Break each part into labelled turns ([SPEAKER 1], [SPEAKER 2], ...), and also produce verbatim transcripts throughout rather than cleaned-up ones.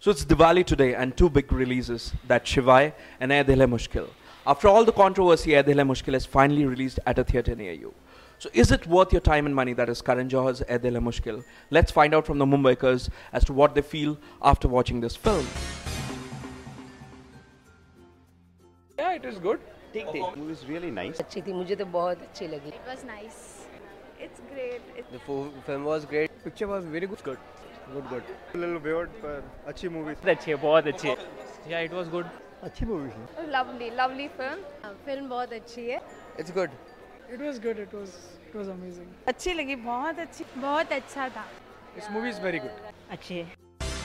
[SPEAKER 1] So it's Diwali today and two big releases, that Shivai and Ae Dil Hai Mushkil. After all the controversy, Ae Dil Hai Mushkil is finally released at a theatre near you. So is it worth your time and money? That is Karan Johar's Ae Dil Hai Mushkil. Let's find out from the Mumbaikars as to what they feel after watching this film.
[SPEAKER 2] Yeah, it is good.
[SPEAKER 3] ठीक ठीक movie is really nice.
[SPEAKER 4] अच्छी थी, मुझे तो बहुत अच्छी लगी.
[SPEAKER 5] It was nice. It's great. It
[SPEAKER 3] The film was great.
[SPEAKER 2] Picture was very good. Good. Good, good.
[SPEAKER 6] A little weird, but अच्छी movie.
[SPEAKER 7] अच्छी है, बहुत अच्छी है. Yeah, it was good.
[SPEAKER 6] अच्छी movie थी.
[SPEAKER 5] was lovely, lovely film. Film बहुत अच्छी है.
[SPEAKER 3] It's good.
[SPEAKER 8] It was good. It was it was amazing.
[SPEAKER 9] अच्छी लगी, बहुत अच्छी.
[SPEAKER 5] बहुत अच्छा था.
[SPEAKER 8] This movie is very good.
[SPEAKER 9] अच्छी है.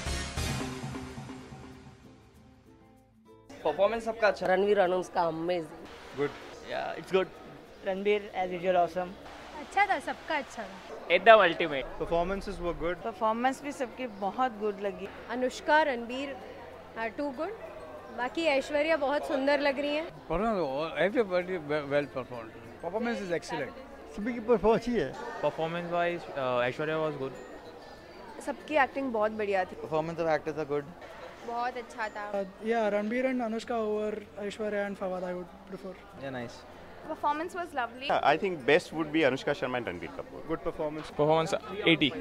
[SPEAKER 7] Performance सबका अच्छा.
[SPEAKER 4] रणवीर अनुज का amazing.
[SPEAKER 6] Good.
[SPEAKER 7] Yeah, it's good.
[SPEAKER 9] Ranbir as usual awesome.
[SPEAKER 5] अच्छा था, सबका अच्छा था.
[SPEAKER 7] एकदम ultimate.
[SPEAKER 6] Performances were good.
[SPEAKER 9] Performance भी सबकी बहुत गुड लगी.
[SPEAKER 5] Anushka, Ranbir are too good. बाकी ऐश्वर्या बहुत सुंदर लग रही हैं.
[SPEAKER 2] Everybody well performed. Performance is excellent.
[SPEAKER 6] सभी की परफॉर्मेंस अच्छी है.
[SPEAKER 7] Performance wise, uh, Aishwarya was good.
[SPEAKER 5] सबकी एक्टिंग बहुत बढ़िया थी.
[SPEAKER 3] Performance of actors are good.
[SPEAKER 5] बहुत अच्छा था.
[SPEAKER 8] Uh, yeah, Ranbir and Anushka over Aishwarya and Fawad I would prefer.
[SPEAKER 3] Yeah, nice.
[SPEAKER 5] Performance was lovely.
[SPEAKER 10] Yeah, I think best would be Anushka Sharma and Ranbir Kapoor.
[SPEAKER 6] Good performance.
[SPEAKER 7] Performance eighty.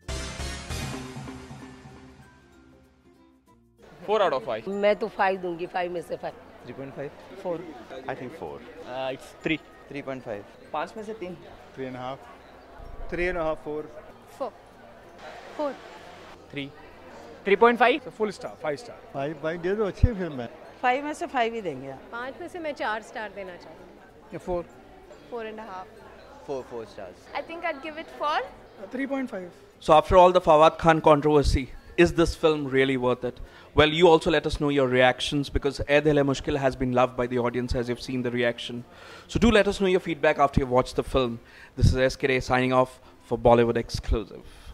[SPEAKER 7] four out of five.
[SPEAKER 4] मैं तो five दूंगी, five में से five.
[SPEAKER 3] three point five.
[SPEAKER 9] Four.
[SPEAKER 10] I think four.
[SPEAKER 7] Uh, it's three.
[SPEAKER 3] three point five.
[SPEAKER 7] पाँच में से तीन.
[SPEAKER 6] Three and a half. Three and a half, four.
[SPEAKER 5] Four. Four.
[SPEAKER 7] Three. three point five.
[SPEAKER 8] So full star, five star.
[SPEAKER 6] Five five दे दो, अच्छी film है.
[SPEAKER 9] Five में से five ही देंगे.
[SPEAKER 5] पाँच में से मैं चार स्टार देना चाहूँगी.
[SPEAKER 8] Yeah, four.
[SPEAKER 5] Four and a half.
[SPEAKER 3] Four four stars.
[SPEAKER 5] I think I'd give it four.
[SPEAKER 8] Uh, three point five.
[SPEAKER 1] So after all the Fawad Khan controversy, is this film really worth it? Well, you also let us know your reactions because Ae Dil Hai Mushkil has been loved by the audience as you've seen the reaction. So do let us know your feedback after you've watched the film. This is S K Ray signing off for Bollywood Exclusive.